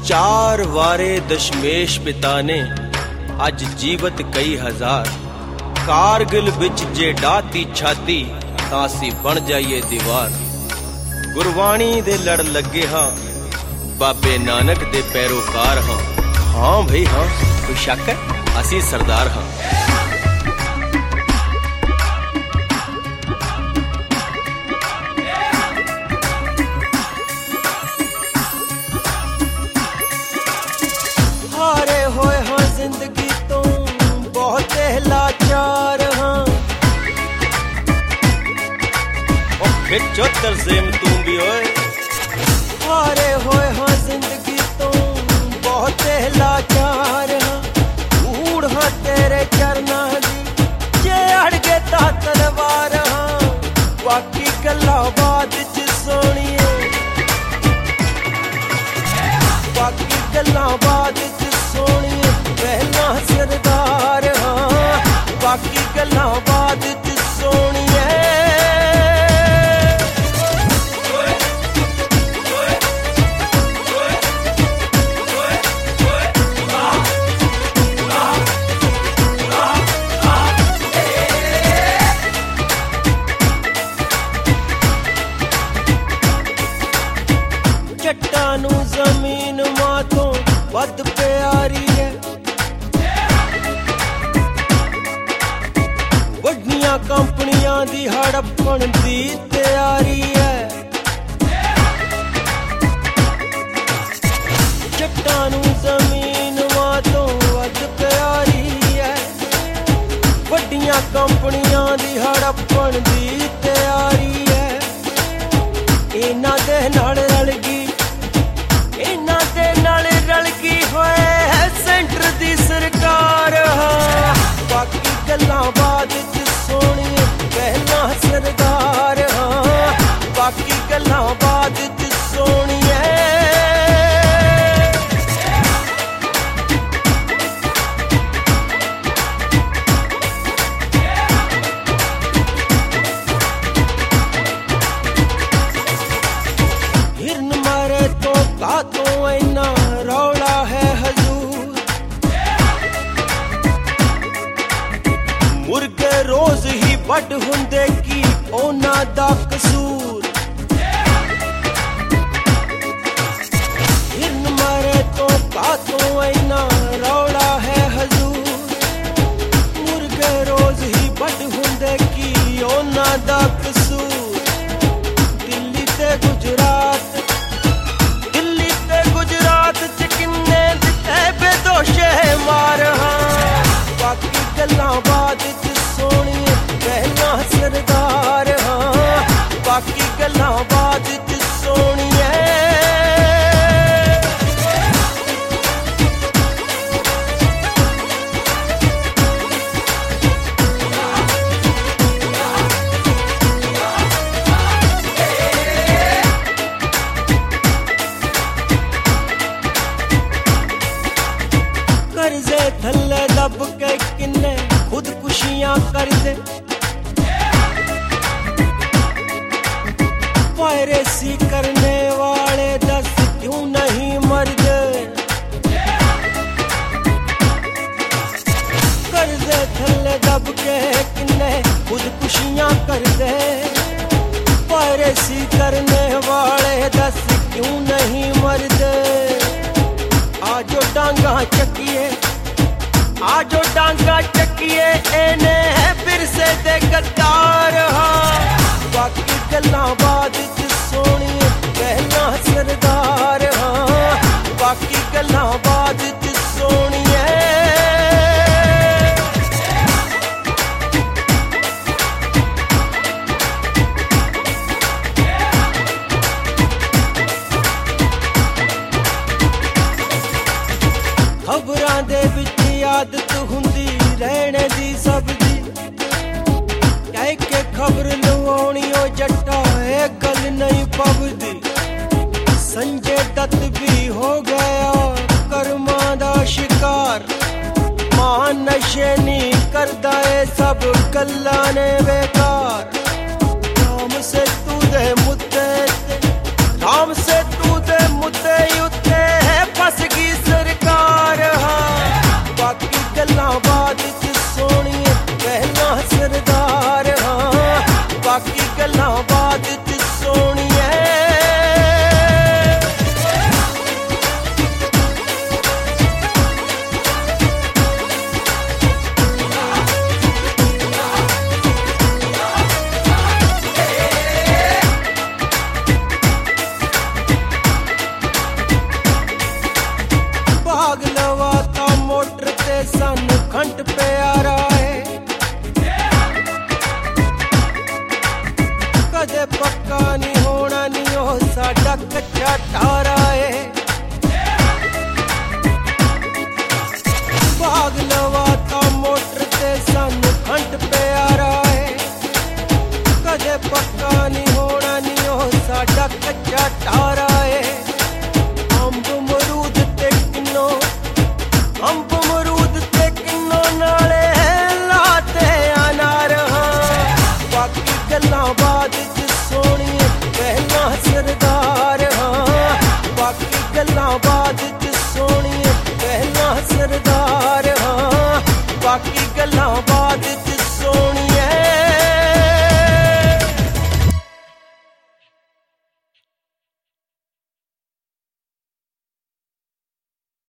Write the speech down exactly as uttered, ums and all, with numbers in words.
चार वारे दशमेश पिता ने अज जीवत कई हजार। कारगिल बिच जे डाती छाती तासी बन जाइए दीवार। गुरबाणी दे लड़ लगे हाँ, बाबे नानक दे पैरोकार हाँ। हाँ भाई हाँ, कोई शक है असी सरदार हाँ। हारे होए हाँ जिंदगी तो बहुत लाचार हाँ। ओ फिर चौतर सेम तू भी होए। हारे होए हाँ जिंदगी तो बहुत लाचार हाँ। ढूंढ हाँ तेरे चरना दी जे अड़ गए ता तलवार हाँ। बाकी गल्ला बाद च सोनिए, बाकी गल्ला बाद च सोनिए पहला सरदार हाँ। बाकी गल्ला बाद च सोनिए। चट्टानू जमीन माथों बद प्यारी है। वड्डियां कंपनियां दी हड़पण दी तैयारी है। चट्टानू जमीन माथों बद प्यारी है। वड्डियां कंपनियां दी हड़पण दी तैयारी है। इन्हां दे नाल रल गई, इन्हां दे नाल रल गई होए है सेंटर दी सरकार हाँ। बाकी गल्लां बाद च सोनिए पहला सरदार हाँ। बाकी गल्लां बाद च सोनिए। हिरन मारे तो कातों इन्ना रौला है हजूर। मुर्गे रोज ही बड हुंदे की ओना दा कसूर। हिरन मारे तो कातों इन्ना रौला है हजूर। मुर्गे रोज ही बड हुंदे की ओना दा कसूर। दिल्ली ते गुजरात, दिल्ली ते गुजरात च किन्ने दिते बेदोशे मार हाँ। बाकी गल्लां बाद च सोनिए पहला सरदार हाँ। बाकी गल्लां बाद च सोनिए। कर्जे थल्ले दब के किन्ने खुदकुशियां कर दे। पायरेसी करने वाले दस क्यों नहीं मरदे। कर्जे थल्ले दब के किन्ने खुदकुशियां कर दे। पायरेसी करने वाले दस क्यों नहीं मरदे। आजो डांगा चकिए, आजो डांगा चकिए एने फिर से दे गद्दार हाँ। बाकी गल्लां बाद च सोनिए पहला सरदार हाँ। बाकी गल्लां बाद च सोनिए। खबरां दे विच आदत हुंदी रहने दी सब दी। कह के खबर लवाउणी ओ जट्टा ए गल नहीं पवदी। संजय दत्त भी हो गया कर्मा दा शिकार। मां नशे नहीं करदा ए सब गल्लां ने बेकार। राम से तू दे मुद्दे, राम से तू दे मुद्दे उत्ते फस ਗੱਲਾਂ ਬਾਅਦ ਚ ਸੋਹਣੀਏ। ਭਾਗ ਲਵਾਤਾ ਮੋਟਰ ਤੇ ਸਾਨੂੰ ਖੰਡ ਪਿਆਰਾ ਏ, ਕਦੇ ਪੱਕਾ ਨਹੀਂ ਹੋਣਾ ਨੀ ਉਹ ਸਾਡਾ ਕੱਚਾ ਟਾਰਾ ਏ। ਭਾਗ ਲਵਾਤਾ ਮੋਟਰ ਤੇ ਸਾਨੂੰ ਖੰਡ ਪਿਆਰਾ ਏ, ਕਦੇ ਪੱਕਾ ਨਹੀਂ ਹੋਣਾ ਨੀ ਉਹ ਸਾਡਾ ਕੱਚਾ ਟਾਰਾ ਏ। ਅੰਬ ਮਰੂਦ ਤੇ ਕਿੰਨੋ ਅੰਬ ਮਰੂਦ ਤੇ ਕਿੰਨੋ ਨਾਲੇ ਲਾਤੇ ਅਨਾਰ ਹਾਂ। ਬਾਕੀ ਗੱਲਾਂ ਬਾਅਦ ਚ ਸੋਹਣੀਏ ਪਹਿਲਾਂ ਸਰਦਾਰ ਹਾਂ, ਬਾਕੀ ਗੱਲਾਂ ਬਾਅਦ